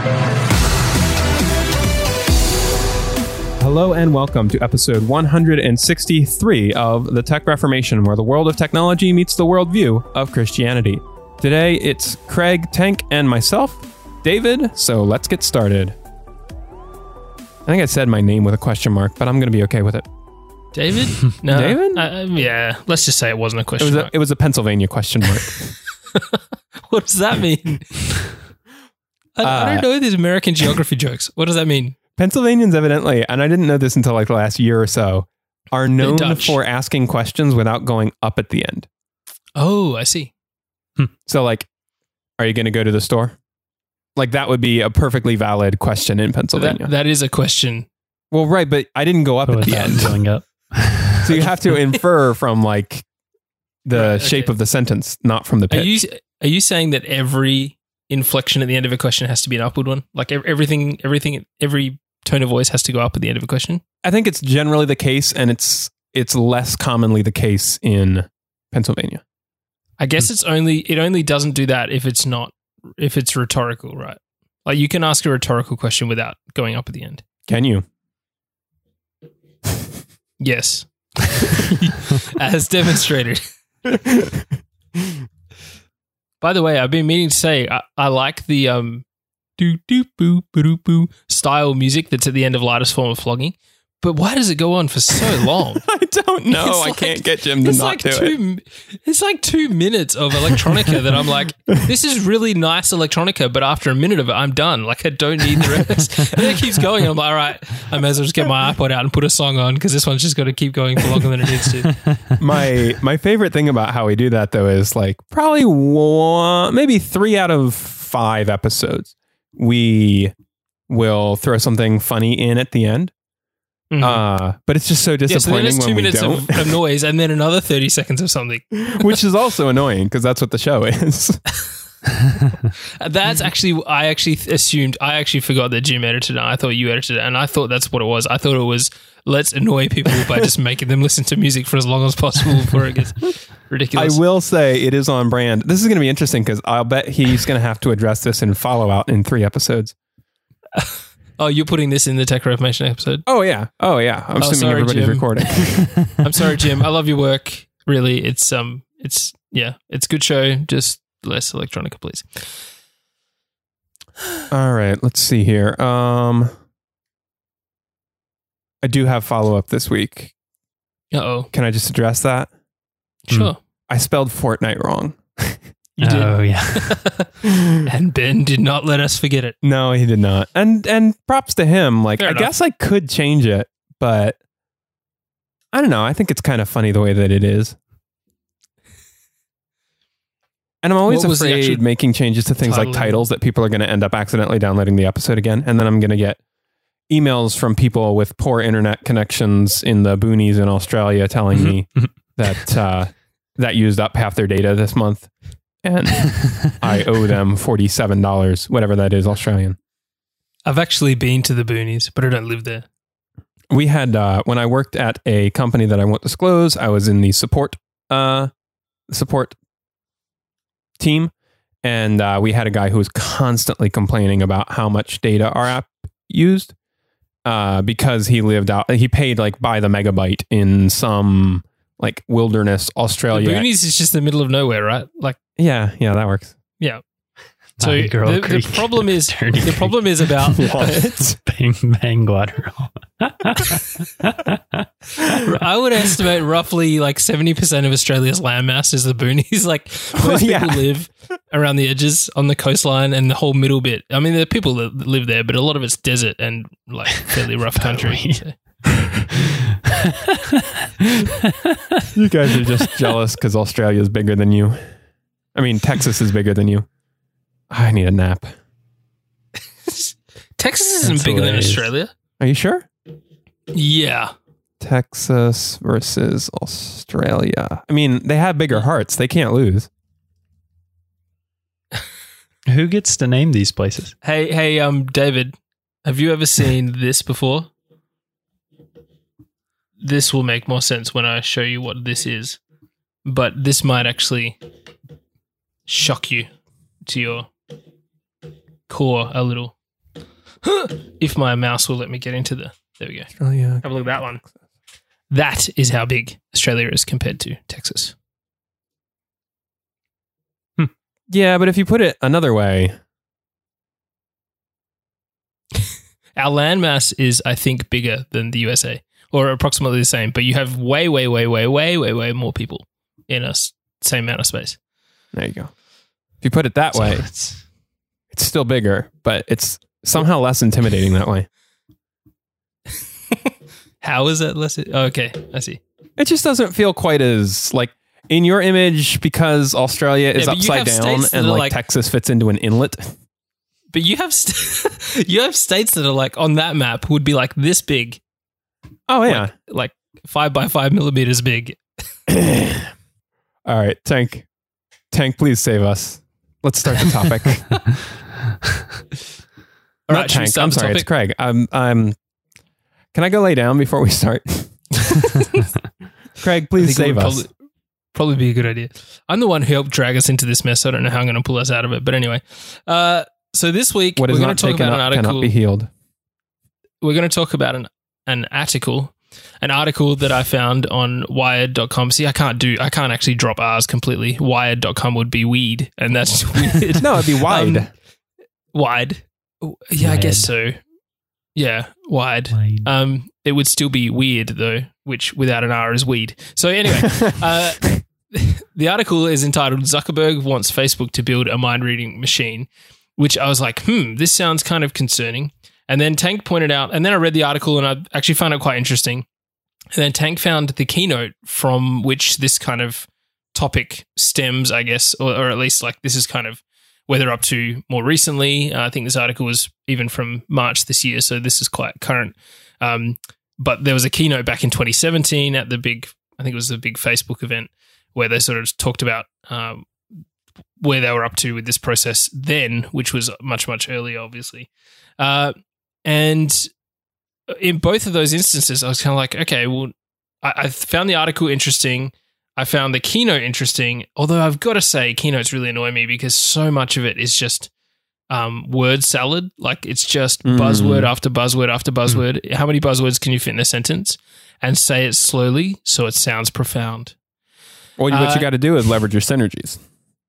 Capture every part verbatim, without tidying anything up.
Hello and welcome to episode one hundred sixty-three of The Tech Reformation, where the world of technology meets the worldview of Christianity. Today, it's Craig, Tank, and myself, David, so let's get started. I think I said my name with a question mark, but I'm going to be okay with it. David? No. David? Uh, yeah, let's just say it wasn't a It question was a, mark. it was a Pennsylvania question mark. What does that mean? I, Uh, I don't know these American geography jokes. What does that mean? Pennsylvanians evidently, and I didn't know this until like the last year or so, are known Dutch. for asking questions without going up at the end. Oh, I see. So like, are you going to go to the store? Like that would be a perfectly valid question in Pennsylvania. That, that is a question. Well, right, but I didn't go up But at the without end. going up. So you have to infer from like the Right, okay. shape of the sentence, not from the Are pitch. you are you saying that every inflection at the end of a question has to be an upward one? Like ev- everything, everything, every tone of voice has to go up at the end of a question? I think it's generally the case, and it's it's less commonly the case in Pennsylvania. I guess it's only it only doesn't do that if it's not if it's rhetorical, right? Like you can ask a rhetorical question without going up at the end. Can you? Yes. As demonstrated. By the way, I've been meaning to say I, I like the um doo doo boo boo boo style music that's at the end of Lightest Form of Flogging. But why does it go on for so long? I don't know. It's I like- can't get Jim to It's not like do it. two. It's like two minutes of electronica that I'm like, this is really nice electronica, but after a minute of it, I'm done. Like I don't need the rest. And then it keeps going. I'm like, all right, I may as well just get my iPod out and put a song on because this one's just got to keep going for longer than it needs to. my my favorite thing about how we do that though is like probably one, maybe three out of five episodes we will throw something funny in at the end. Mhm. Uh, but it's just so Yeah, so then disappointing it's two when we minutes don't, of, of noise and then another thirty seconds of something. which is also annoying because that's what the show is. That's actually, I actually th- assumed, I actually forgot that Jim edited it. I thought you edited it, and I thought that's what it was. I thought it was, let's annoy people by just making them listen to music for as long as possible before it gets I ridiculous. will say it is on brand. This is going to be interesting because I'll bet he's going to have to address this in follow out in three episodes. Oh, you're putting this in the Tech Reformation episode? Oh yeah, oh yeah. I'm Oh, assuming sorry, everybody's Jim. recording. I'm sorry, Jim. I love your work. Really, it's um, it's yeah, it's a good show. Just less electronica, please. All right, let's see here. Um, I do have follow up this week. Uh oh. Can I just address that? Sure. I spelled Fortnite wrong. You did. Oh, yeah. And Ben did not let us forget it. No, he did not. And and props to him. Like Fair I enough. guess I could change it, but I don't know. I think it's kind of funny the way that it is. And I'm always What was the afraid actual making changes to things like titling? titles that people are going to end up accidentally downloading the episode again. And then I'm going to get emails from people with poor internet connections in the boonies in Australia telling me that uh, that used up half their data this month. And I owe them forty-seven dollars, whatever that is, Australian. I've actually been to the boonies, but I don't live there. We had, uh, when I worked at a company that I won't disclose, I was in the support uh, support team. And uh, we had a guy who was constantly complaining about how much data our app used uh, because he lived out, he paid like by the megabyte in some like wilderness, Australia. The boonies is just the middle of nowhere, right? Like, Yeah, yeah, that works. yeah. So Bang, Girl the, the Creek. problem is Dirty the problem is about What? Bang, bang, Guadarrama. I would estimate roughly like seventy percent of Australia's landmass is the boonies. Like most Yeah. people live around the edges on the coastline and the whole middle bit. I mean, there are people that live there, but a lot of it's desert and like fairly rough country. So. You guys are just jealous because Australia is bigger than you. I mean, Texas is bigger than you. I need a nap. Texas isn't That's bigger than hilarious. Australia. Are you sure? Yeah. Texas versus Australia. I mean, they have bigger hearts. They can't lose. Who gets to name these places? Hey, hey, um, David, have you ever seen this before? This will make more sense when I show you what this is, but this might actually shock you to your core a little. if my mouse will let me get into the. There we go. Australia. Have a look at that one. That is how big Australia is compared to Texas. Yeah, but if you put it another way, our landmass is, I think, bigger than the U S A, or approximately the same. But you have way, way, way, way, way, way, way more people in a s- same amount of space. there you go. If you put it that So way, it's- it's still bigger, but it's somehow less intimidating that way. how is that less? Oh, okay, I see. It just doesn't feel quite as like in your image because Australia is Yeah, but you upside have down states that and are like, like- Texas fits into an inlet. But you have st- you have states that are like on that map would be like this big, Oh yeah. like, like five by five millimeters big. All right, Tank. Tank, please save us. Let's start the topic. All Not right, should we Tank. start I'm the sorry, it's topic? Craig. I'm I'm Can I go lay down before we start? Craig, I please think it save would us. Probably, probably be a good idea. I'm the one who helped drag us into this mess. So I don't know how I'm going to pull us out of it. But anyway, uh, so this week What we're is going not to talk taken about an up cannot article. be healed. We're going to talk about an an article, an article that I found on wired dot com. See, I can't do, I can't actually drop R's completely. wired dot com would be weed, and that's weird. No, it'd be wide. Um, wide. Yeah, I guess so. Yeah, wide. Um, it would still be weird though, which without an R is weed. So anyway, uh, the article is entitled "Zuckerberg Wants Facebook to Build a Mind-Reading Machine," which I was like, hmm, this sounds kind of concerning. And then Tank pointed out, and then I read the article and I actually found it quite interesting. And then Tank found the keynote from which this kind of topic stems, I guess, or, or at least like this is kind of where they're up to more recently. Uh, I think this article was even from March this year, so this is quite current. Um, but there was a keynote back in twenty seventeen at the big, I think it was the big Facebook event, where they sort of talked about um, where they were up to with this process then, which was much, much earlier, obviously. Uh, and in both of those instances, I was kind of like, okay, well, I, I found the article interesting. I found the keynote interesting, although I've got to say keynotes really annoy me because so much of it is just um, word salad. Like it's just Mm. buzzword after buzzword after buzzword. Mm. How many buzzwords can you fit in a sentence? And say it slowly so it sounds profound. Well, what Uh, you got to do is leverage your synergies.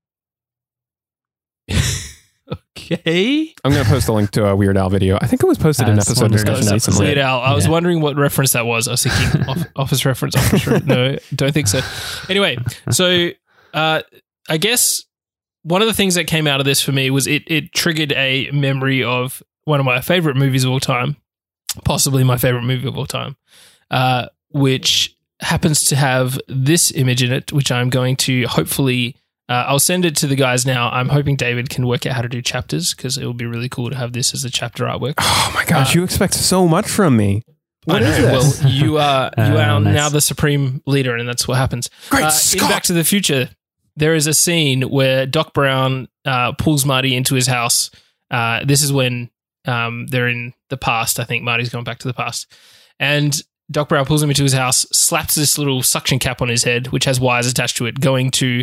Okay. I'm going to post a link to a Weird Al video. I think it was posted I in was episode wondering if discussion that was recently. Weird Al. I was Yeah. wondering what reference that was. I was thinking off, office reference. Office re- no, don't think so. Anyway, so uh, I guess one of the things that came out of this for me was it it triggered a memory of one of my favorite movies of all time, possibly my favorite movie of all time, uh, which happens to have this image in it, which I'm going to hopefully. Uh, I'll send it to the guys now. I'm hoping David can work out how to do chapters because it would be really cool to have this as a chapter artwork. Oh my gosh, Uh, you expect so much from me. What I is know. this? Well, you are you Uh, are nice. now the supreme leader, and that's what happens. Great Uh, in Scott! Back to the Future, there is a scene where Doc Brown uh, pulls Marty into his house. Uh, this is when um, they're in the past. I think Marty's gone back to the past, and Doc Brown pulls him into his house, slaps this little suction cap on his head, which has wires attached to it, going to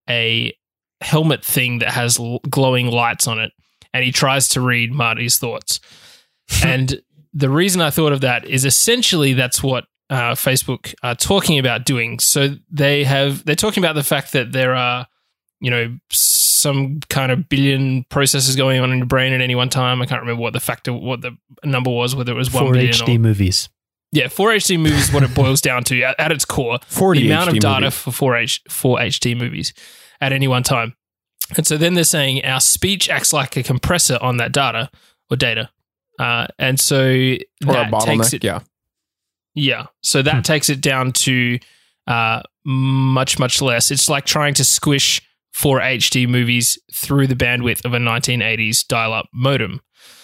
a helmet thing that has l- glowing lights on it, and he tries to read Marty's thoughts. And the reason I thought of that is essentially that's what uh, Facebook are talking about doing. So they have they're talking about the fact that there are, you know, some kind of billion processes going on in your brain at any one time. I can't remember what the factor, what the number was, whether it was one Four billion H D or movies. yeah, four H D movies is what it boils down to at, at its core. forty The amount H D of data movies. for four H four H D movies at any one time. And so then they're saying our speech acts like a compressor on that data or data. Uh, and so Or a that takes bottleneck, it, yeah. yeah. So that Hmm. takes it down to uh, much, much less. It's like trying to squish four H D movies through the bandwidth of a nineteen eighties dial-up modem.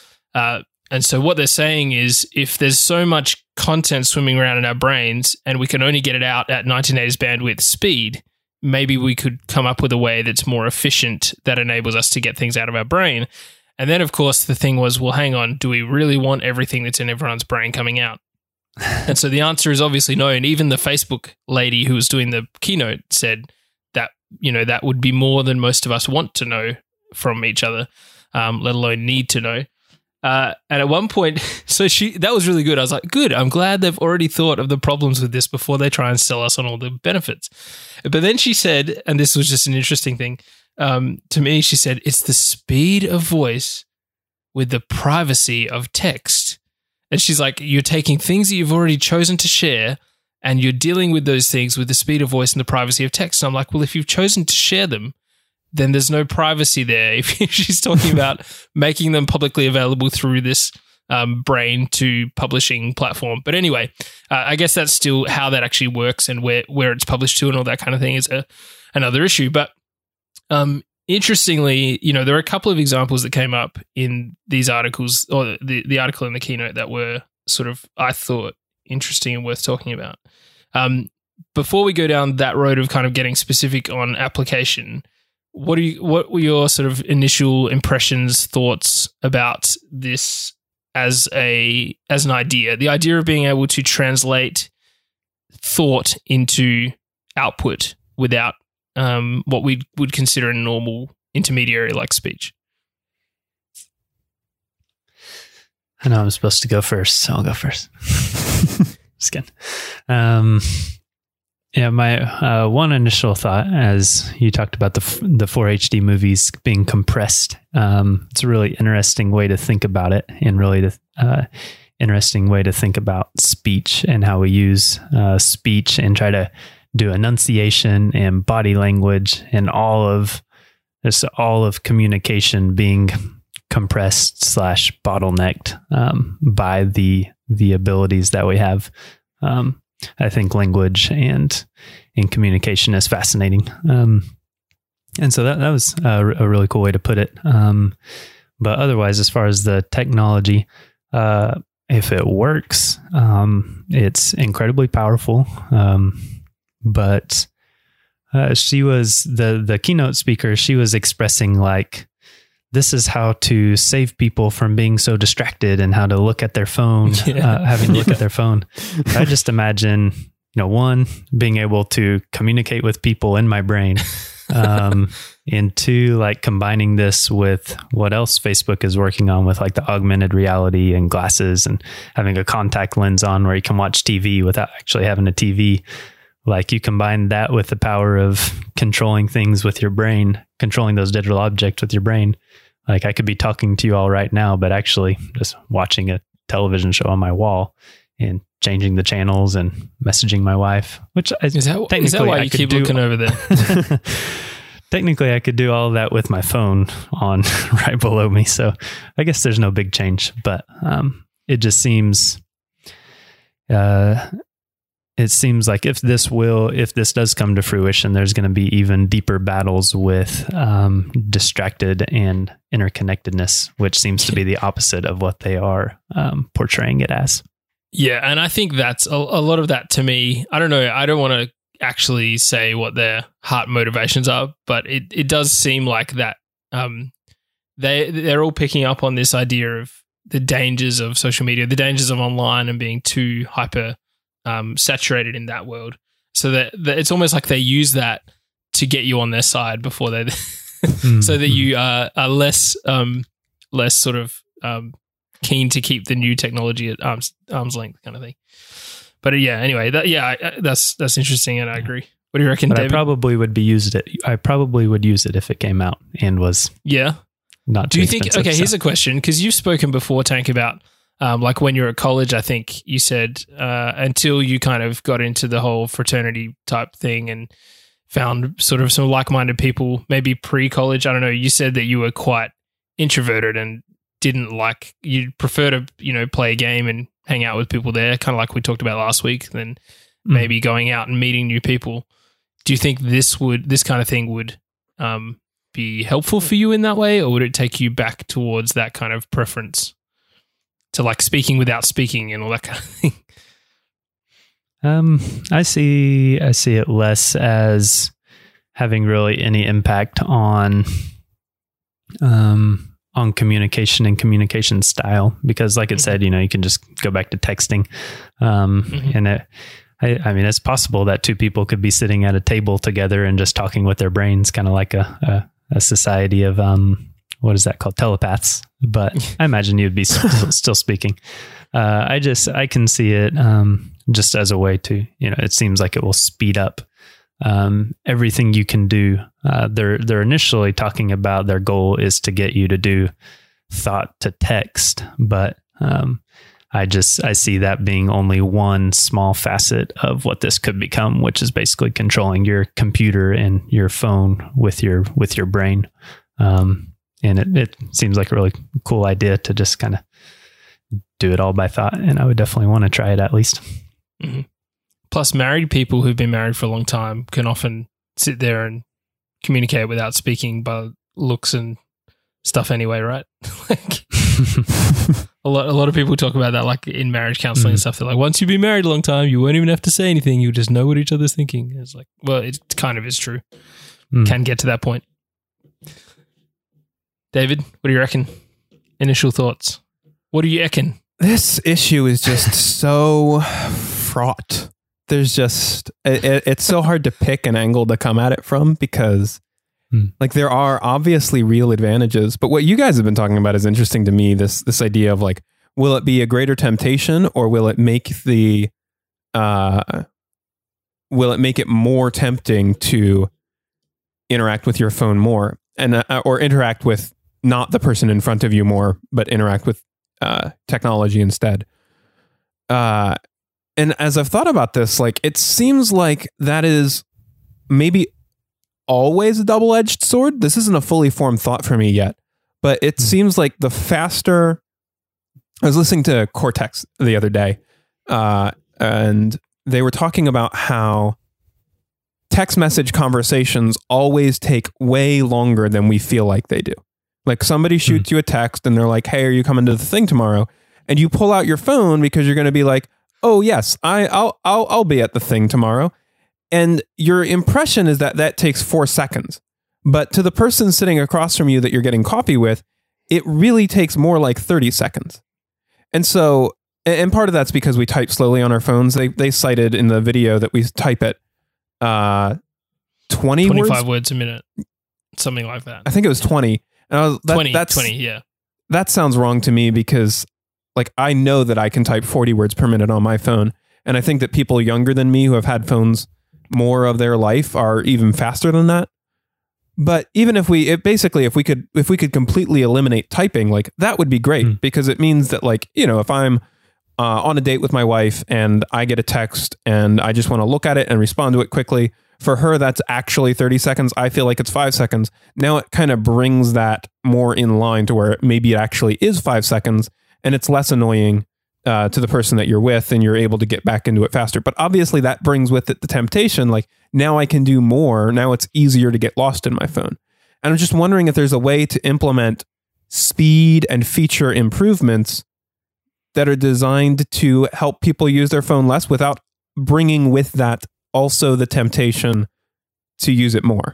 Uh, and so what they're saying is if there's so much content swimming around in our brains and we can only get it out at nineteen eighties bandwidth speed, maybe we could come up with a way that's more efficient that enables us to get things out of our brain. And then, of course, the thing was, well, hang on, do we really want everything that's in everyone's brain coming out? And so the answer is obviously no. And even the Facebook lady who was doing the keynote said that, you know, that would be more than most of us want to know from each other, um, let alone need to know. Uh, and at one point, so she that was really good. I was like, good. I'm glad they've already thought of the problems with this before they try and sell us on all the benefits. But then she said, and this was just an interesting thing um, to me, she said, it's the speed of voice with the privacy of text. And she's like, you're taking things that you've already chosen to share and you're dealing with those things with the speed of voice and the privacy of text. And I'm like, well, if you've chosen to share them, then there's no privacy there. If she's talking about making them publicly available through this um, brain to publishing platform. But anyway, uh, I guess that's still how that actually works and where, where it's published to and all that kind of thing is a, another issue. But um, interestingly, you know, there are a couple of examples that came up in these articles or the, the article in the keynote that were sort of, I thought, interesting and worth talking about. Um, before we go down that road of kind of getting specific on application, What do you? What were your sort of initial impressions, thoughts about this as a as an idea? The idea of being able to translate thought into output without um, what we would consider a normal intermediary like speech. I know I'm supposed to go first, so I'll go first. Just kidding. Um, Yeah, my uh, one initial thought, as you talked about the the four H D movies being compressed, um, it's a really interesting way to think about it, and really the uh, interesting way to think about speech and how we use uh, speech and try to do enunciation and body language and all of just all of communication being compressed slash bottlenecked um, by the the abilities that we have. Um, I think language and in communication is fascinating. Um, and so that, that was a, a really cool way to put it. Um, but otherwise, as far as the technology, uh, if it works, um, it's incredibly powerful. Um, but uh, she was the, the keynote speaker. She was expressing like, this is how to save people from being so distracted and how to look at their phone, yeah. uh, having to look yeah. at their phone. I just imagine, you know, one, being able to communicate with people in my brain, um, and two, like combining this with what else Facebook is working on with like the augmented reality and glasses and having a contact lens on where you can watch T V without actually having a T V. Like you combine that with the power of controlling things with your brain, controlling those digital objects with your brain. Like I could be talking to you all right now, but actually just watching a television show on my wall and changing the channels and messaging my wife, which I, is that, technically is that why I you keep do, looking over there? Technically I could do all of that with my phone on right below me. So I guess there's no big change, but um, it just seems, uh, it seems like if this will, if this does come to fruition, there's going to be even deeper battles with um, distracted and interconnectedness, which seems to be the opposite of what they are um, portraying it as. Yeah, and I think that's a, a lot of that to me. I don't know. I don't want to actually say what their heart motivations are, but it, it does seem like that um, they they're all picking up on this idea of the dangers of social media, the dangers of online, and being too hyper. Um, saturated in that world, so that, that it's almost like they use that to get you on their side before they, mm. so that you are, are less, um, less sort of um, keen to keep the new technology at arm's arm's length, kind of thing. But uh, yeah, anyway, that, yeah, I, that's that's interesting, and I agree. What do you reckon, but David? I probably would be used it. I probably would use it if it came out and was yeah. Not. Do you think? Okay, so. Here's a question, because you've spoken before, Tank, about. Um, like when you were at college, I think you said uh, until you kind of got into the whole fraternity type thing and found sort of some like-minded people, maybe pre-college, I don't know, you said that you were quite introverted and didn't like, you'd prefer to, you know, play a game and hang out with people there, kind of like we talked about last week, than mm. maybe going out and meeting new people. Do you think this would, this kind of thing would um, be helpful for you in that way, or would it take you back towards that kind of preference? To like speaking without speaking and all that kind of thing. Um, I see. I see it less as having really any impact on, um, on communication and communication style, because, like it mm-hmm. said, you know, you can just go back to texting, um, mm-hmm. and it. I, I mean, it's possible that two people could be sitting at a table together and just talking with their brains, kind of like a, a a society of um. what is that called? Telepaths. But I imagine you'd be still, still speaking. Uh, I just, I can see it um, just as a way to, you know, it seems like it will speed up um, everything you can do. Uh, they're, they're initially talking about their goal is to get you to do thought to text, but um, I just, I see that being only one small facet of what this could become, which is basically controlling your computer and your phone with your, with your brain. Um, and it, it seems like a really cool idea to just kind of do it all by thought. And I would definitely want to try it at least. Mm-hmm. Plus, married people who've been married for a long time can often sit there and communicate without speaking by looks and stuff anyway, right? Like a lot, a lot of people talk about that, like in marriage counseling mm. and stuff. They're like, once you've been married a long time, you won't even have to say anything. You just know what each other's thinking. It's like, well, it kind of is true. Mm. Can get to that point. David, what do you reckon? Initial thoughts. What do you reckon? This issue is just so fraught. There's just, it, it's so hard to pick an angle to come at it from because hmm. like there are obviously real advantages, but what you guys have been talking about is interesting to me. This, this idea of like, will it be a greater temptation or will it make the, uh, will it make it more tempting to interact with your phone more and, uh, or interact with not the person in front of you more, but interact with uh, technology instead. Uh, and as I've thought about this, like it seems like that is maybe always a double-edged sword. This isn't a fully formed thought for me yet, but it mm-hmm. seems like the faster. I was listening to Cortex the other day, uh, and they were talking about how text message conversations always take way longer than we feel like they do. Like somebody shoots mm. you a text and they're like, hey, are you coming to the thing tomorrow? And you pull out your phone because you're going to be like, oh yes, I, I'll, I'll, I'll be at the thing tomorrow. And your impression is that that takes four seconds. But to the person sitting across from you that you're getting coffee with, it really takes more like thirty seconds. And so, and part of that's because we type slowly on our phones. They, they cited in the video that we type at uh, twenty twenty-five words? words a minute, something like that. I think it was twenty. And I was, that, twenty, that's, twenty, yeah. That sounds wrong to me because like I know that I can type forty words per minute on my phone. And I think that people younger than me who have had phones more of their life are even faster than that. But even if we, it basically, if we could, if we could completely eliminate typing, like that would be great mm. because it means that like, you know, if I'm uh, on a date with my wife and I get a text and I just want to look at it and respond to it quickly, for her, that's actually thirty seconds. I feel like it's five seconds. Now it kind of brings that more in line to where maybe it actually is five seconds and it's less annoying uh, to the person that you're with and you're able to get back into it faster. But obviously that brings with it the temptation. Like now I can do more. Now it's easier to get lost in my phone. And I'm just wondering if there's a way to implement speed and feature improvements that are designed to help people use their phone less without bringing with that also the temptation to use it more.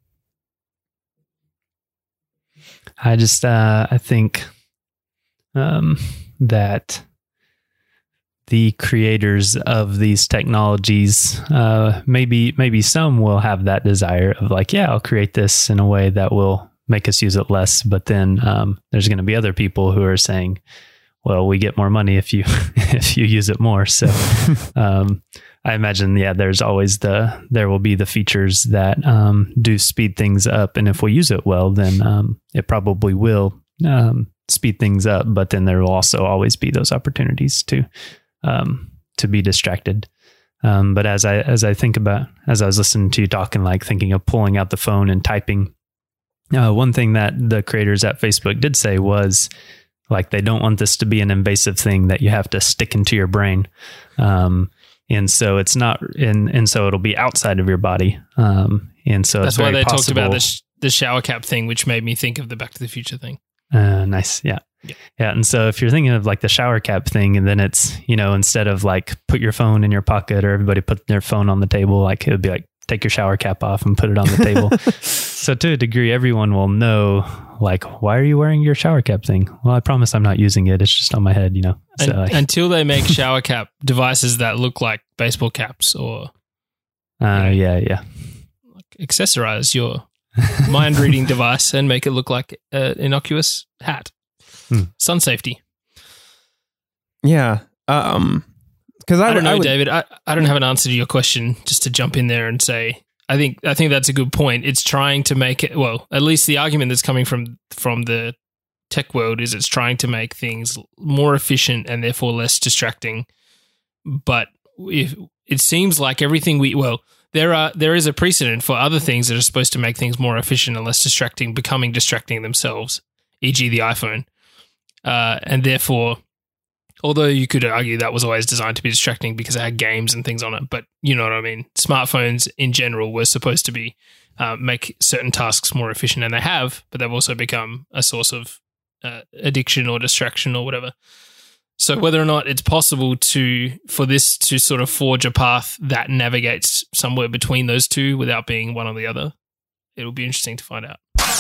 I just, uh, I think um, that the creators of these technologies, uh, maybe, maybe some will have that desire of like, yeah, I'll create this in a way that will make us use it less. But then um, there's going to be other people who are saying, well, we get more money if you, if you use it more. So, um, I imagine, yeah, there's always the, there will be the features that um, do speed things up. And if we use it well, then um, it probably will um, speed things up. But then there will also always be those opportunities to um, to be distracted. Um, but as I as I think about, as I was listening to you talking, like thinking of pulling out the phone and typing, uh, one thing that the creators at Facebook did say was, like, they don't want this to be an invasive thing that you have to stick into your brain. Um, And so it's not, and and so it'll be outside of your body. Um, and so that's it's why they possible. talked about the sh- the shower cap thing, which made me think of the Back to the Future thing. Uh, nice, yeah. yeah, yeah. And so if you're thinking of like the shower cap thing, and then it's, you know, instead of like put your phone in your pocket or everybody put their phone on the table, like it would be like take your shower cap off and put it on the table. So to a degree, everyone will know, like, why are you wearing your shower cap thing? Well, I promise I'm not using it. It's just on my head, you know. So, and, like, until they make shower cap devices that look like baseball caps or uh, yeah, yeah, like accessorize your mind reading device and make it look like an innocuous hat. Hmm. Sun safety. Yeah. Um, because I, I don't know, I would, David. I, I don't have an answer to your question. Just to jump in there and say, I think I think that's a good point. It's trying to make it, well, at least the argument that's coming from from the tech world is it's trying to make things more efficient and therefore less distracting. But if, it seems like everything we, well, there are there is a precedent for other things that are supposed to make things more efficient and less distracting becoming distracting themselves, for example the iPhone. Uh, and therefore, although you could argue that was always designed to be distracting because it had games and things on it, but you know what I mean? Smartphones in general were supposed to be uh, make certain tasks more efficient, and they have, but they've also become a source of uh, addiction or distraction or whatever. So whether or not it's possible to for this to sort of forge a path that navigates somewhere between those two without being one or the other, it'll be interesting to find out.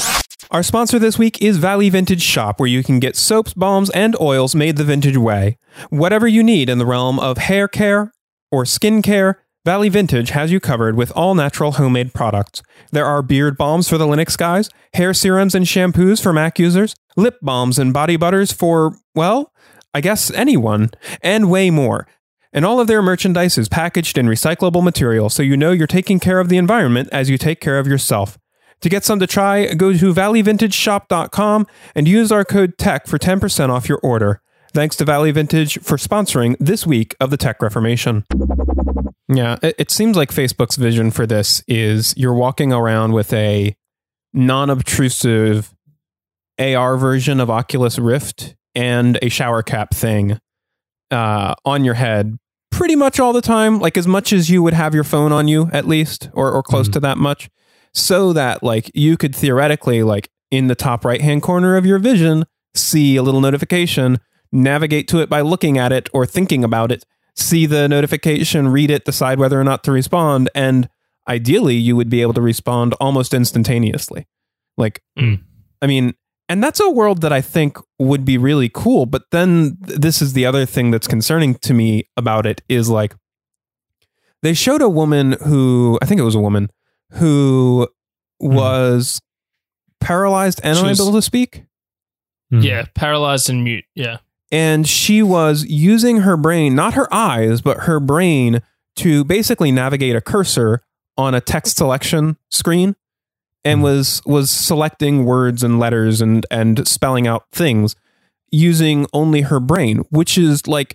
Our sponsor this week is Valley Vintage Shop, where you can get soaps, balms, and oils made the vintage way. Whatever you need in the realm of hair care or skin care, Valley Vintage has you covered with all natural homemade products. There are beard balms for the Linux guys, hair serums and shampoos for Mac users, lip balms and body butters for, well, I guess anyone, and way more. And all of their merchandise is packaged in recyclable material, so you know you're taking care of the environment as you take care of yourself. To get some to try, go to valley vintage shop dot com and use our code TECH for ten percent off your order. Thanks to Valley Vintage for sponsoring this week of the Tech Reformation. Yeah, it, it seems like Facebook's vision for this is you're walking around with a non-obtrusive A R version of Oculus Rift and a shower cap thing uh, on your head pretty much all the time, like as much as you would have your phone on you, at least, or, or close mm-hmm. to that much. So that like you could theoretically like in the top right hand corner of your vision see a little notification, navigate to it by looking at it or thinking about it, see the notification, read it, decide whether or not to respond, and ideally you would be able to respond almost instantaneously. Like, mm. I mean, and that's a world that I think would be really cool. But then this is the other thing that's concerning to me about it is like they showed a woman who I think it was a woman. who was mm. paralyzed and was, unable to speak. Mm. Yeah, paralyzed and mute, yeah. And she was using her brain, not her eyes, but her brain to basically navigate a cursor on a text selection screen and mm. was was selecting words and letters and, and spelling out things using only her brain, which is like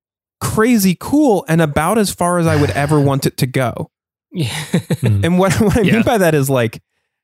crazy cool and about as far as I would ever want it to go. Yeah. mm. And what, what I yeah. mean by that is like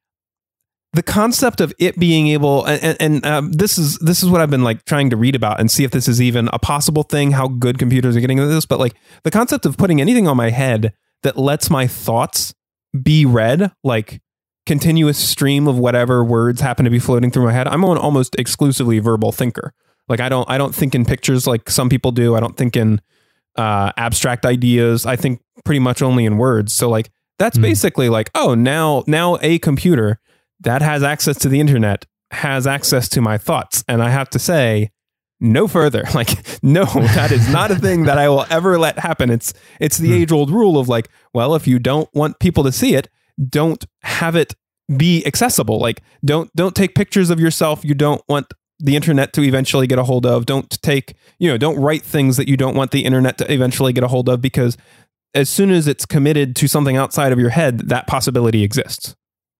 the concept of it being able, and, and um, this is this is what I've been like trying to read about and see if this is even a possible thing, how good computers are getting at this. But like the concept of putting anything on my head that lets my thoughts be read, like continuous stream of whatever words happen to be floating through my head. I'm an almost exclusively verbal thinker. Like I don't I don't think in pictures like some people do. I don't think in uh, abstract ideas. I think pretty much only in words. So like that's mm. basically like, oh, now now a computer that has access to the internet has access to my thoughts. And I have to say no further. Like, no, that is not a thing that I will ever let happen. It's it's the mm. age old rule of like, well, if you don't want people to see it, don't have it be accessible. Like don't don't take pictures of yourself you don't want the internet to eventually get a hold of. Don't take, you know, don't write things that you don't want the internet to eventually get a hold of, because as soon as it's committed to something outside of your head, that possibility exists.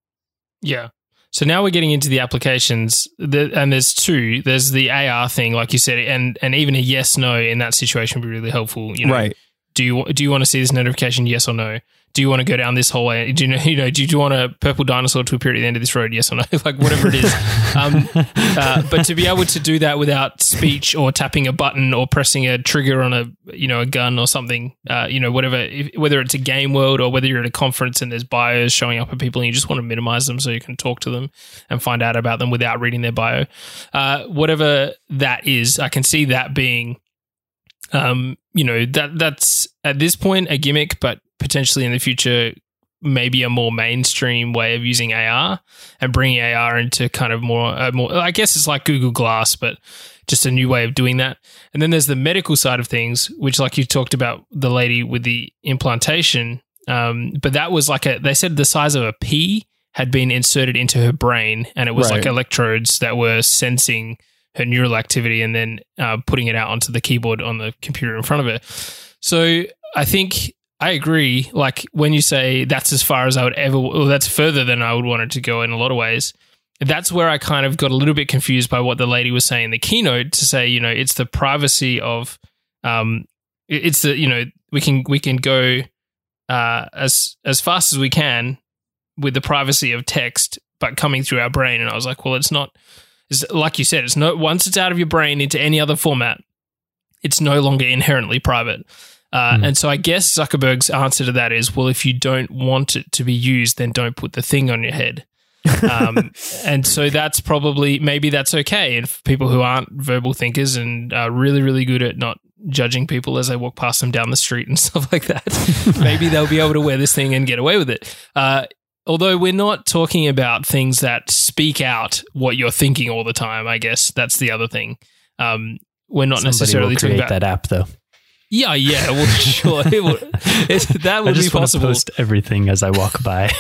Yeah. So now we're getting into the applications, and there's two. There's the A R thing, like you said, and and even a yes no in that situation would be really helpful. You know, right? Do you do you want to see this notification? Yes or no? Do you want to go down this hallway? Do you know? You know? Do you want a purple dinosaur to appear at the end of this road? Yes or no? Like whatever it is. um, uh, but to be able to do that without speech or tapping a button or pressing a trigger on a you know a gun or something, uh, you know whatever. If, whether it's a game world or whether you're at a conference and there's bios showing up of people and you just want to minimize them so you can talk to them and find out about them without reading their bio. Uh, whatever that is, I can see that being. Um, you know, that that's at this point a gimmick, but potentially in the future, maybe a more mainstream way of using A R and bringing A R into kind of more, uh, more, I guess it's like Google Glass, but just a new way of doing that. And then there's the medical side of things, which like you talked about the lady with the implantation. Um, but that was like a, they said the size of a pea had been inserted into her brain, and it was Right. like electrodes that were sensing her neural activity and then uh, putting it out onto the keyboard on the computer in front of her. So I think I agree. Like when you say that's as far as I would ever, or that's further than I would want it to go in a lot of ways. That's where I kind of got a little bit confused by what the lady was saying in the keynote to say, you know, it's the privacy of, um, it- it's the, you know, we can we can go uh, as as fast as we can with the privacy of text, but coming through our brain. And I was like, well, it's not, it's, like you said, it's no, once it's out of your brain into any other format, it's no longer inherently private. Uh, Mm. And so I guess Zuckerberg's answer to that is, well, if you don't want it to be used, then don't put the thing on your head. um, and so that's probably, maybe that's okay. And for people who aren't verbal thinkers and are really, really good at not judging people as they walk past them down the street and stuff like that, maybe they'll be able to wear this thing and get away with it. Uh, although we're not talking about things that speak out what you're thinking all the time, I guess that's the other thing. Um, we're not Somebody necessarily will talking create about that app though. Yeah, yeah, well, sure. It will, it, that I would just be want to possible. post everything as I walk by.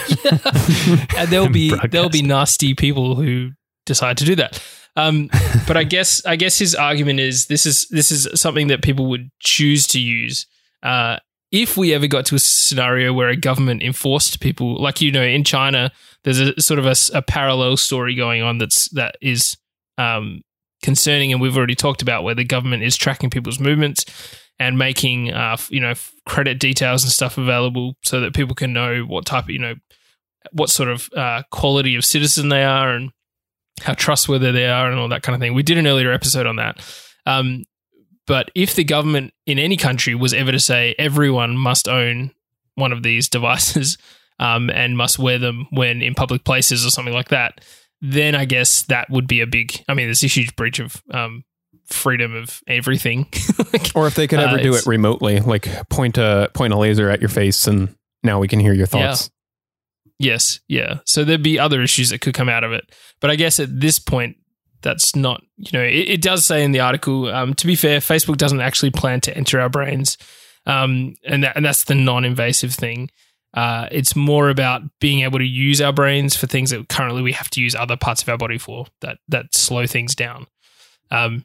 And there'll be Broadcast. there'll be nasty people who decide to do that. Um, but I guess I guess his argument is this is this is something that people would choose to use uh, if we ever got to a scenario where a government enforced people, like you know, in China, there's a sort of a, a parallel story going on that's that is um, concerning, and we've already talked about where the government is tracking people's movements and making, uh, you know, credit details and stuff available so that people can know what type of, you know, what sort of uh, quality of citizen they are and how trustworthy they are and all that kind of thing. We did an earlier episode on that. Um, but if the government in any country was ever to say everyone must own one of these devices um, and must wear them when in public places or something like that, then I guess that would be a big, I mean, there's a huge breach of um, freedom of everything. Like, Or if they could ever uh, do it's- it remotely, like point a point a laser at your face, and now we can hear your thoughts. Yes, yeah. So there'd be other issues that could come out of it. But I guess at this point, that's not, you know, it, it does say in the article, um, to be fair, Facebook doesn't actually plan to enter our brains. Um, and, that, and that's the non-invasive thing. Uh, it's more about being able to use our brains for things that currently we have to use other parts of our body for that, that slow things down. Um,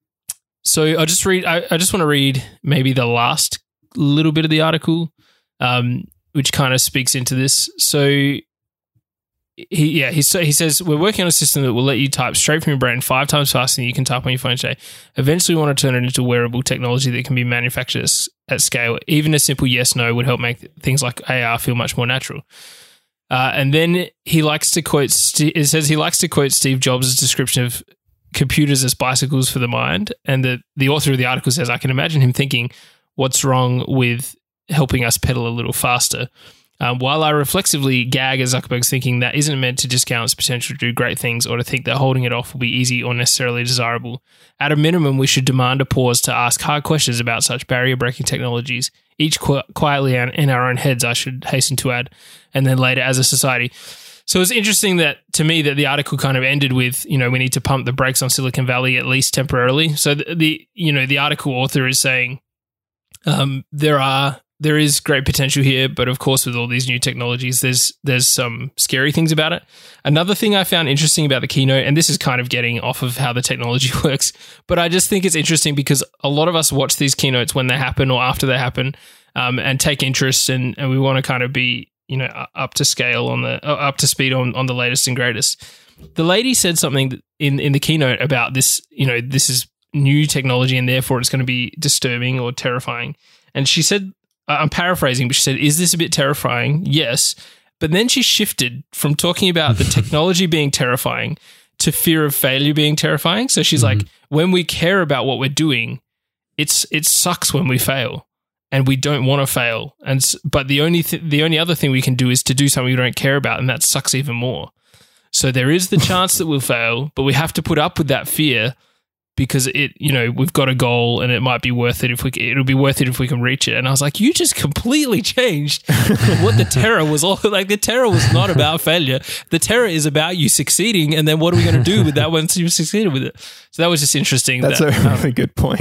so I'll just read, I, I just want to read maybe the last little bit of the article, um, which kind of speaks into this. So he, yeah, he, he says, we're working on a system that will let you type straight from your brain five times faster than you can type on your phone today. Eventually, we want to turn it into wearable technology that can be manufactured at, at scale. Even a simple yes, no would help make things like A R feel much more natural. Uh, and then he likes to quote, St- it says he likes to quote Steve Jobs' description of computers as bicycles for the mind. And the, the author of the article says, I can imagine him thinking, what's wrong with helping us pedal a little faster? Um, while I reflexively gag at Zuckerberg's thinking that isn't meant to discount its potential to do great things or to think that holding it off will be easy or necessarily desirable. At a minimum, we should demand a pause to ask hard questions about such barrier-breaking technologies, each qu- quietly in our own heads, I should hasten to add, and then later as a society. So it's interesting that, to me, that the article kind of ended with, you know, we need to pump the brakes on Silicon Valley at least temporarily. So the, the you know, the article author is saying um, there are there is great potential here, but of course, with all these new technologies, there's there's some scary things about it. Another thing I found interesting about the keynote, and this is kind of getting off of how the technology works, but I just think it's interesting because a lot of us watch these keynotes when they happen or after they happen, um, and take interest, and, and we want to kind of be, you know, up to scale on the uh, up to speed on on the latest and greatest. The lady said something in in the keynote about this, you know, this is new technology and therefore it's going to be disturbing or terrifying. And she said, I'm paraphrasing, but she said, is this a bit terrifying? Yes. But then she shifted from talking about the technology being terrifying to fear of failure being terrifying. So she's mm-hmm. like, when we care about what we're doing, it's it sucks when we fail and we don't want to fail. And but the only th- the only other thing we can do is to do something we don't care about, and that sucks even more. So there is the chance that we'll fail, but we have to put up with that fear because it, you know, we've got a goal and it might be worth it if we, it'll be worth it if we can reach it. And I was like, you just completely changed what the terror was all like. The terror was not about failure. The terror is about you succeeding. And then what are we going to do with that once you've succeeded with it? So that was just interesting. That's that, a really um, good point.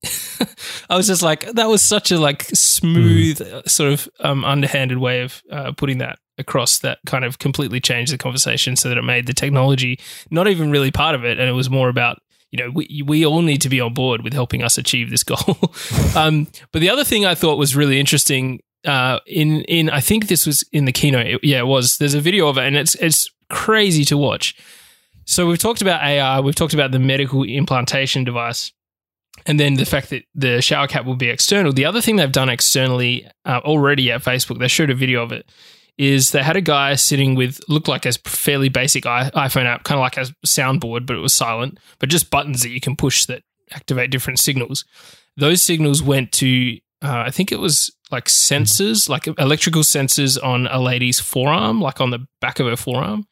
I was just like, that was such a like smooth mm. sort of um, underhanded way of uh, putting that across that kind of completely changed the conversation so that it made the technology not even really part of it. And it was more about, you know, we, we all need to be on board with helping us achieve this goal. um, but the other thing I thought was really interesting uh, in, in, I think this was in the keynote. It, yeah, it was. There's a video of it and it's, it's crazy to watch. So we've talked about A R, we've talked about the medical implantation device, and then the fact that the shower cap will be external. The other thing they've done externally uh, already at Facebook, they showed a video of it, is they had a guy sitting with, looked like a fairly basic iPhone app, kind of like a soundboard, but it was silent, but just buttons that you can push that activate different signals. Those signals went to, uh, I think it was like sensors, like electrical sensors on a lady's forearm, like on the back of her forearm.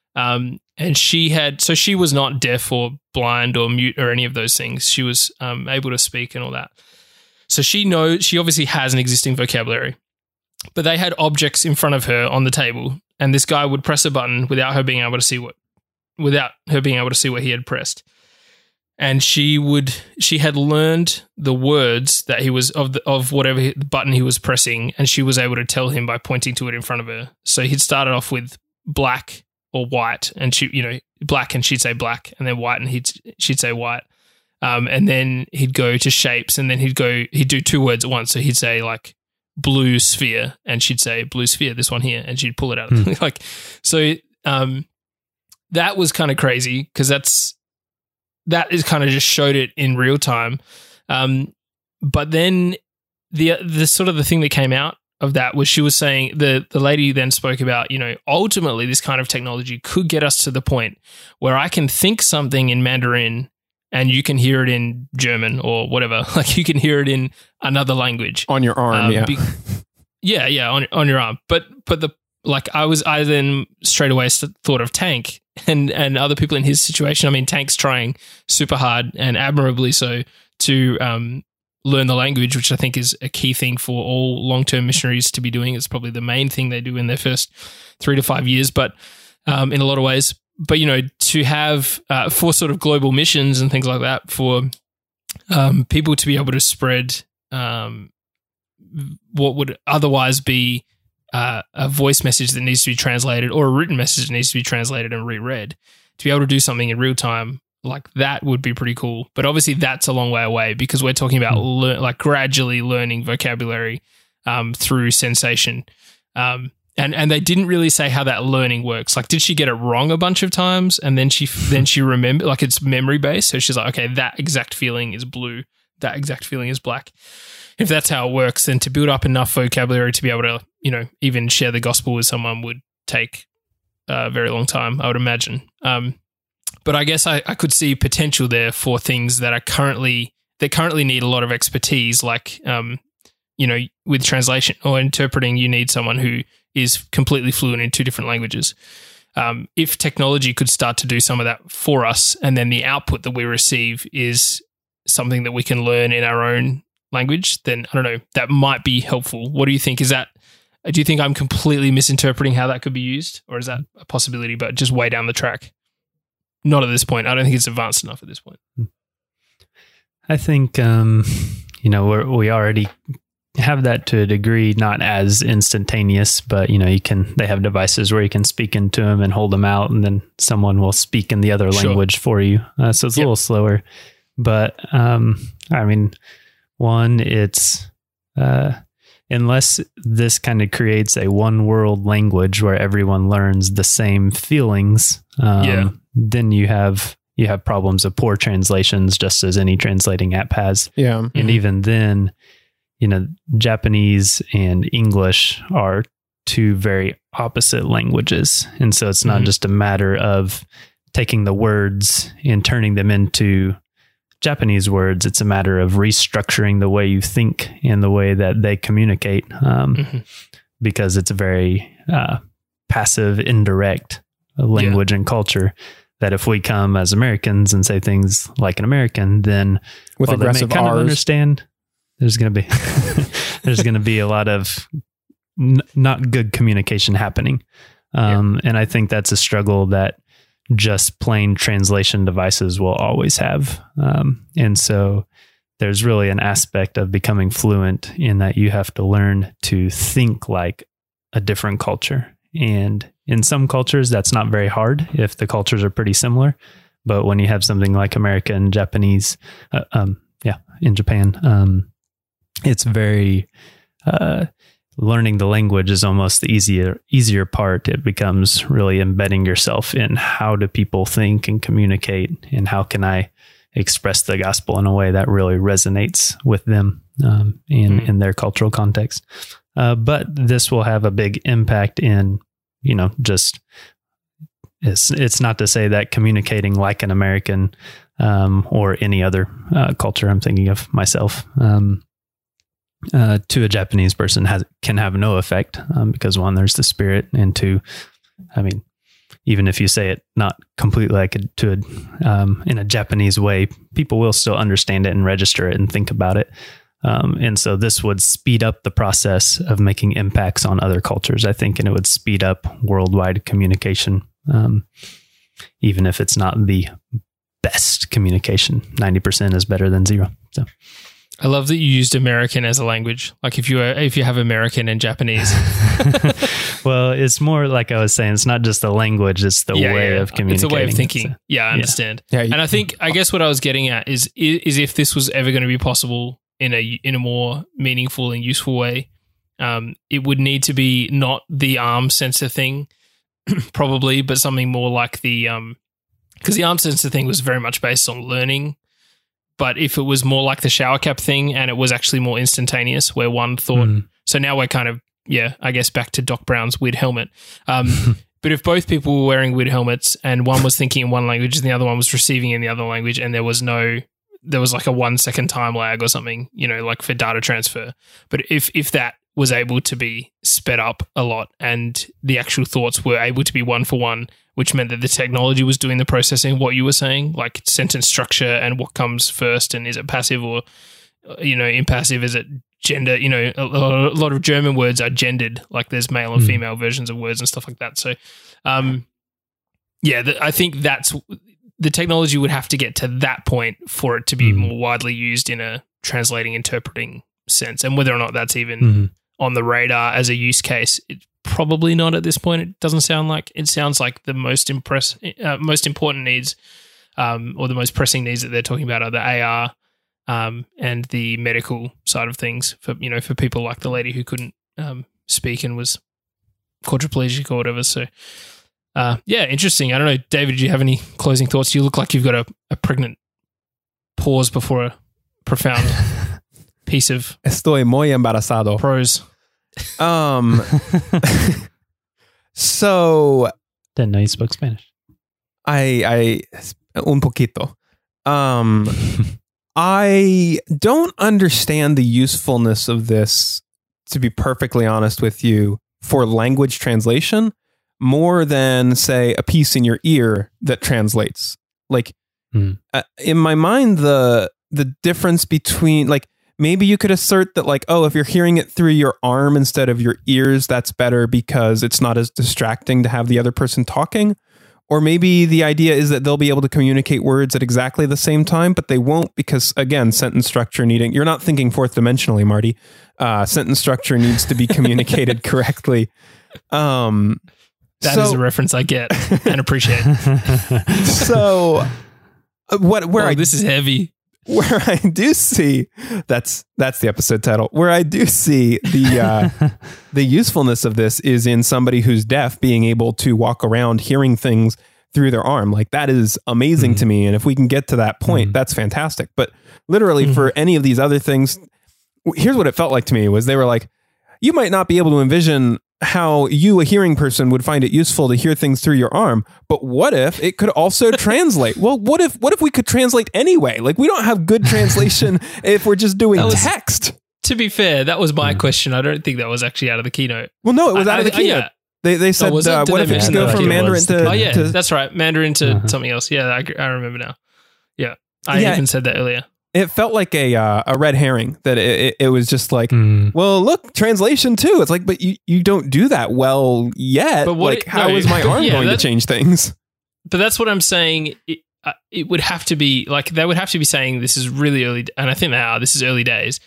Um, and she had, so she was not deaf or blind or mute or any of those things. She was um, able to speak and all that. So she knows, she obviously has an existing vocabulary, but they had objects in front of her on the table, and this guy would press a button without her being able to see what, without her being able to see what he had pressed. And she would, she had learned the words that he was of the, of whatever he, the button he was pressing, and she was able to tell him by pointing to it in front of her. So he'd started off with black or white, and she, you know, black, and she'd say black, and then white, and he'd she'd say white, um, and then he'd go to shapes, and then he'd go, he'd do two words at once. So he'd say like blue sphere, and she'd say blue sphere, this one here, and she'd pull it out. Mm. like, so um, that was kind of crazy because that's that is kind of just showed it in real time. Um, but then the the sort of the thing that came out of that was she was saying, the the lady then spoke about, you know, ultimately this kind of technology could get us to the point where I can think something in Mandarin and you can hear it in German or whatever. Like you can hear it in another language. On your arm, um, yeah. Be- yeah, yeah, on on your arm. But but the like I was I then straight away thought of Tank and and other people in his situation. I mean, Tank's trying super hard and admirably so to um learn the language, which I think is a key thing for all long-term missionaries to be doing. It's probably the main thing they do in their first three to five years, but um, in a lot of ways. But, you know, to have, uh, for sort of global missions and things like that, for um, people to be able to spread um, what would otherwise be uh, a voice message that needs to be translated or a written message that needs to be translated and reread, to be able to do something in real time like that would be pretty cool. But obviously that's a long way away because we're talking about lear- like gradually learning vocabulary um, through sensation. Um, and, and they didn't really say how that learning works. Like, did she get it wrong a bunch of times? And then she, then she remembered, like it's memory based. So she's like, okay, that exact feeling is blue. That exact feeling is black. If that's how it works, then to build up enough vocabulary to be able to, you know, even share the gospel with someone would take a very long time, I would imagine. Um, But I guess I, I could see potential there for things that are currently, they currently need a lot of expertise, like, um, you know, with translation or interpreting, you need someone who is completely fluent in two different languages. Um, if technology could start to do some of that for us, and then the output that we receive is something that we can learn in our own language, then I don't know, that might be helpful. What do you think? Is that, do you think I'm completely misinterpreting how that could be used, or is that a possibility, but just way down the track? Not at this point. I don't think it's advanced enough at this point. I think, um, you know, we're, we already have that to a degree, not as instantaneous, but, you know, you can, they have devices where you can speak into them and hold them out, and then someone will speak in the other Sure. language for you. Uh, so it's yep. a little slower. But, um, I mean, one, it's, uh, unless this kind of creates a one world language where everyone learns the same feelings, um, yeah. then you have you have problems of poor translations, just as any translating app has. Yeah. And mm-hmm. even then, you know, Japanese and English are two very opposite languages. And so it's not mm-hmm. just a matter of taking the words and turning them into Japanese words. It's a matter of restructuring the way you think and the way that they communicate, um, mm-hmm. because it's a very uh, passive, indirect language yeah. and culture, that if we come as Americans and say things like an American, then with aggressive they may kind R's. of understand, there's going to be there's going to be a lot of n- not good communication happening. Um, yeah. And I think that's a struggle that just plain translation devices will always have. Um, and so there's really an aspect of becoming fluent in that you have to learn to think like a different culture. And in some cultures, that's not very hard if the cultures are pretty similar. But when you have something like American, Japanese, uh, um, yeah, in Japan, um, it's very, uh, learning the language is almost the easier, easier part. It becomes really embedding yourself in how do people think and communicate, and how can I express the gospel in a way that really resonates with them um, in, mm. in their cultural context. Uh, but this will have a big impact in, you know, just, it's, it's not to say that communicating like an American um, or any other uh, culture, I'm thinking of myself, um, uh, to a Japanese person has can have no effect um, because one, there's the spirit, and two, I mean, even if you say it not completely like a, to a, um, in a Japanese way, people will still understand it and register it and think about it. Um, and so this would speed up the process of making impacts on other cultures, I think, and it would speed up worldwide communication, um, even if it's not the best communication. ninety percent is better than zero. So. I love that you used American as a language. Like if you are, if you have American and Japanese. Well, it's more like I was saying, it's not just the language, it's the yeah, way yeah. of communicating. It's a way of thinking. So, yeah, I understand. Yeah. Yeah, and I think, I guess what I was getting at is, is if this was ever going to be possible in a, in a more meaningful and useful way, um, it would need to be not the arm sensor thing, probably, but something more like the, um, because the arm sensor thing was very much based on learning. But if it was more like the shower cap thing and it was actually more instantaneous, where one thought, mm. so now we're kind of, yeah, I guess back to Doc Brown's weird helmet. Um, but if both people were wearing weird helmets and one was thinking in one language and the other one was receiving in the other language, and there was no, there was like a one second time lag or something, you know, like for data transfer. But if, if that was able to be sped up a lot and the actual thoughts were able to be one for one, which meant that the technology was doing the processing, what you were saying, like sentence structure and what comes first, and is it passive or, you know, impassive? Is it gender? You know, a, a lot of German words are gendered, like there's male and female mm. versions of words and stuff like that. So, um, yeah, the, I think that's the technology would have to get to that point for it to be mm. more widely used in a translating, interpreting sense. And whether or not that's even mm. on the radar as a use case, it, probably not at this point. It doesn't sound like. It sounds like the most impress, uh, most important needs, um, or the most pressing needs that they're talking about are the A R um, and the medical side of things for, you know, for people like the lady who couldn't um, speak and was quadriplegic or whatever. So, uh, yeah, interesting. I don't know, David, do you have any closing thoughts? You look like you've got a, a pregnant pause before a profound piece of Estoy muy embarazado. Prose. Um, so didn't know you spoke Spanish. I, I, un poquito. Um, I don't understand the usefulness of this, to be perfectly honest with you, for language translation more than, say, a piece in your ear that translates. Like, hmm. uh, in my mind, the the difference between, like, maybe you could assert that, like, oh, if you're hearing it through your arm instead of your ears, that's better because it's not as distracting to have the other person talking. Or maybe the idea is that they'll be able to communicate words at exactly the same time, but they won't because, again, sentence structure needing... You're not thinking fourth dimensionally, Marty. Uh, sentence structure needs to be communicated correctly. Um, that so, is a reference I get and appreciate. So, uh, what? where oh, I, this is heavy. Where I do see, that's that's the episode title, where I do see the uh, the usefulness of this is in somebody who's deaf being able to walk around hearing things through their arm. Like, that is amazing mm-hmm. to me. And if we can get to that point, mm-hmm. that's fantastic. But literally mm-hmm. for any of these other things, here's what it felt like to me was they were like, you might not be able to envision how you, a hearing person, would find it useful to hear things through your arm. But what if it could also translate? Well, what if what if we could translate anyway? Like, we don't have good translation if we're just doing was, text. To be fair, that was my mm. question. I don't think that was actually out of the keynote. Well, no, it was I, out of the I, keynote. Yeah. They they said, oh, uh, what if it could go from Mandarin to... Oh, yeah, to, that's right. Mandarin to uh-huh. something else. Yeah, I, I remember now. Yeah, I yeah, even said that earlier. It felt like a uh, a red herring, that it, it, it was just like, mm. well, look, translation too. It's like, but you, you don't do that well yet. But what like, it, how no, is my arm yeah, going to change things? But that's what I'm saying. It, uh, it would have to be like, they would have to be saying this is really early. And I think they are, this is early days.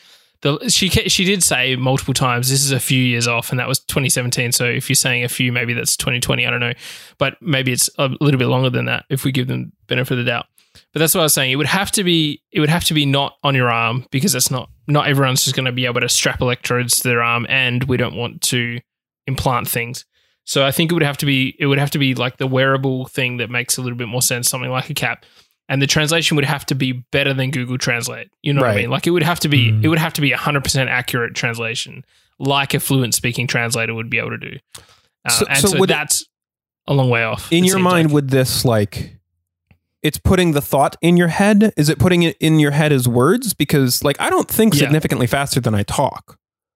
the she she did say multiple times this is a few years off, and that was twenty seventeen. So if you're saying a few, maybe that's twenty twenty. I don't know, but maybe it's a little bit longer than that if we give them benefit of the doubt. But that's what I was saying. It would have to be. It would have to be not on your arm, because that's not not everyone's just going to be able to strap electrodes to their arm, and we don't want to implant things. So I think it would have to be. It would have to be like the wearable thing that makes a little bit more sense, something like a cap, and the translation would have to be better than Google Translate. You know Right. what I mean? Like it would have to be. Mm. It would have to be a hundred percent accurate translation, like a fluent speaking translator would be able to do. Uh, So- and so so, would it- that's a long way off. In it your seems mind, like. would this like it's putting the thought in your head? Is it putting it in your head as words? Because like I don't think Yeah. significantly faster than I talk.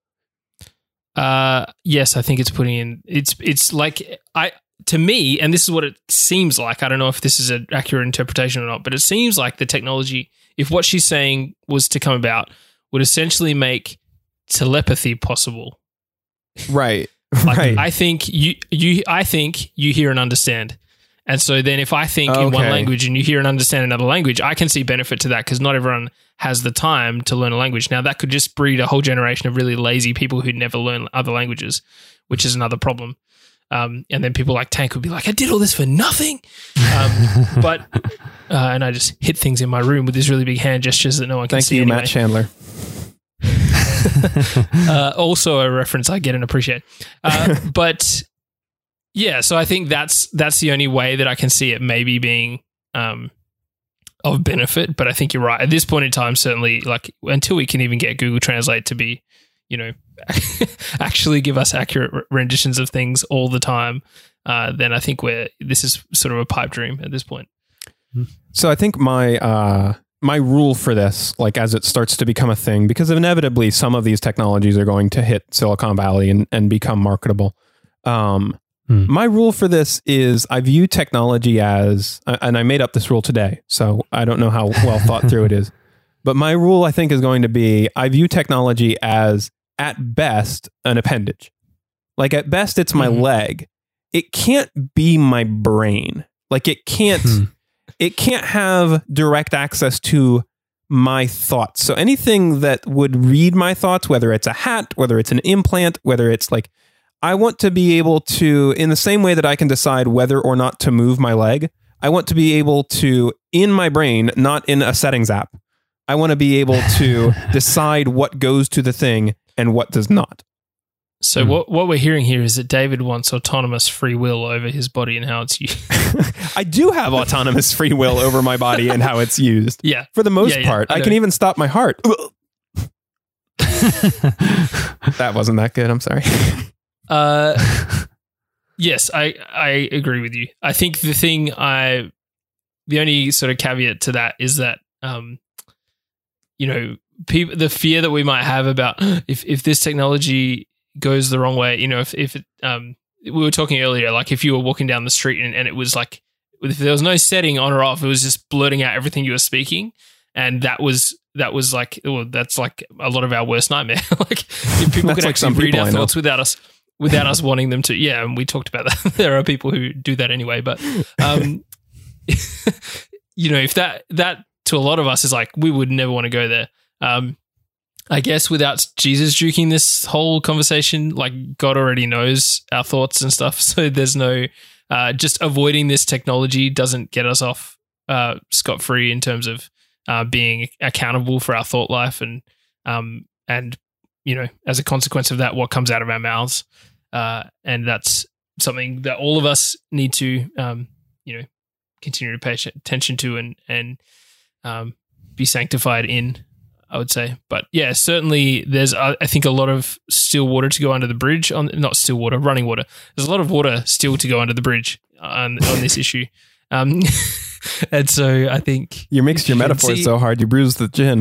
Uh, yes, I think it's putting in. It's it's like I to me, and this is what it seems like. I don't know if this is an accurate interpretation or not, but it seems like the technology, if what she's saying was to come about, would essentially make telepathy possible. Right. Like, right. I think you you I think you hear and understand. And so then if I think in one Okay. language and you hear and understand another language, I can see benefit to that, because not everyone has the time to learn a language. Now, that could just breed a whole generation of really lazy people who never learn other languages, which is another problem. Um, and then people like Tank would be like, I did all this for nothing. Um, but, uh, and I just hit things in my room with these really big hand gestures that no one can Thank see you, anyway. Matt Chandler. uh, also a reference I get and appreciate. Uh, but yeah, so I think that's that's the only way that I can see it maybe being um, of benefit. But I think you're right. At this point in time, certainly, like until we can even get Google Translate to be, you know, actually give us accurate r- renditions of things all the time, uh, then I think we're this is sort of a pipe dream at this point. So I think my uh, my rule for this, like as it starts to become a thing, because inevitably some of these technologies are going to hit Silicon Valley and, and become marketable. Um, Hmm. My rule for this is I view technology as, and I made up this rule today, so I don't know how well thought through it is, but my rule I think is going to be I view technology as at best an appendage. Like at best it's my Mhm. leg. It can't be my brain. Like it can't. Hmm. It can't have direct access to my thoughts. So anything that would read my thoughts, whether it's a hat, whether it's an implant, whether it's like, I want to be able to, in the same way that I can decide whether or not to move my leg, I want to be able to, in my brain, not in a settings app, I want to be able to decide what goes to the thing and what does not. So Hmm. what what we're hearing here is that David wants autonomous free will over his body and how it's used. I do have autonomous free will over my body and how it's used. Yeah. For the most Yeah, yeah, part, I I, know. can even stop my heart. That wasn't that good. I'm sorry. Uh, yes, I I agree with you. I think the thing I, the only sort of caveat to that is that, um, you know, people, the fear that we might have about if if this technology goes the wrong way, you know, if if it, um, we were talking earlier, like if you were walking down the street and, and it was like, if there was no setting on or off, it was just blurting out everything you were speaking, and that was. That was like, well, that's like a lot of our worst nightmare. Like if people That's could like actually some read people our I know. thoughts without us, without us wanting them to. Yeah, and we talked about that. There are people who do that anyway, but um, you know, if that that to a lot of us is like, we would never want to go there. Um, I guess without Jesus juking this whole conversation, like God already knows our thoughts and stuff, so there's no uh, just avoiding this technology doesn't get us off uh, scot free in terms of. Uh, being accountable for our thought life and um and you know, as a consequence of that, what comes out of our mouths, uh, and that's something that all of us need to um you know continue to pay attention to and and um be sanctified in, I would say. But yeah, certainly there's uh, I think a lot of still water to go under the bridge on not still water running water. There's a lot of water still to go under the bridge on on this issue. Um, and so I think You mixed your you can metaphors see- so hard, you bruised the gin.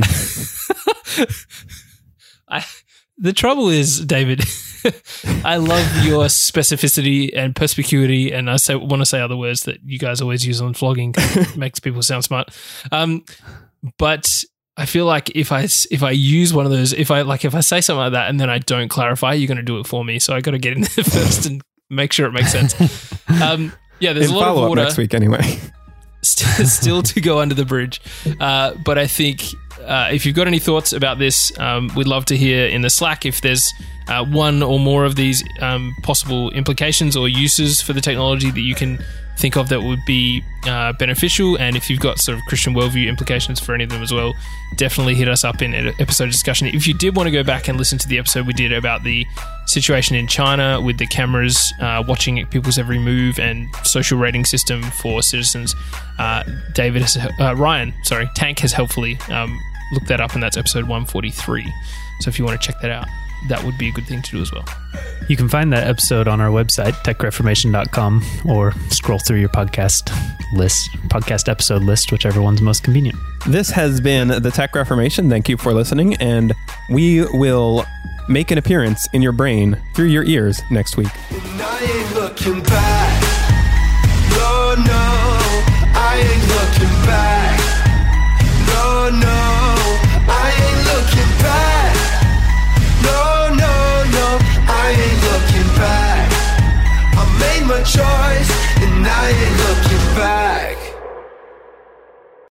I, the trouble is, David, I love your specificity and perspicuity, and I say, want to say other words that you guys always use on vlogging 'cause it makes people sound smart. Um, but I feel like if I if I use one of those, if I like if I say something like that and then I don't clarify, you're going to do it for me. So I got to get in there first and make sure it makes sense. Um, yeah, there's In a lot of follow-up water. next week anyway. St- still to go under the bridge. Uh, but I think uh, if you've got any thoughts about this, um, we'd love to hear in the Slack if there's uh, one or more of these um, possible implications or uses for the technology that you can think of that would be uh, beneficial. And if you've got sort of Christian worldview implications for any of them as well, definitely hit us up in an episode discussion. If you did want to go back and listen to the episode we did about the situation in China with the cameras uh, watching people's every move and social rating system for citizens, uh, David has, uh, Ryan, sorry, Tank has helpfully um, looked that up, and that's episode one forty-three. So if you want to check that out, that would be a good thing to do as well. You can find that episode on our website, tech reformation dot com, or scroll through your podcast list, podcast episode list, whichever one's most convenient. This has been the Tech Reformation. Thank you for listening, and we will make an appearance in your brain through your ears next week. And I ain't looking back. No, no, I ain't looking back.